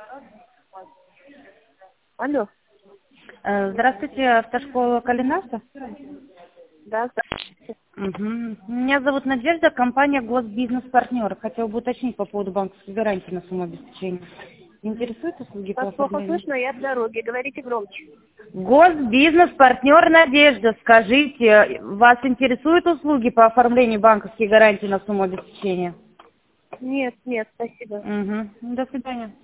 Алло. Здравствуйте, автошкола Калинаса. Да, здравствуйте. Меня зовут Надежда, компания Госбизнес-партнер. Хотела бы уточнить по поводу банковской гарантии на сумму обеспечения. Интересуют услуги по Вас плохо оформлению? слышно, я в дороге. Говорите громче. Госбизнес-партнер Надежда, скажите, вас интересуют услуги по оформлению банковской гарантии на сумму обеспечения? Нет, нет, спасибо. До свидания.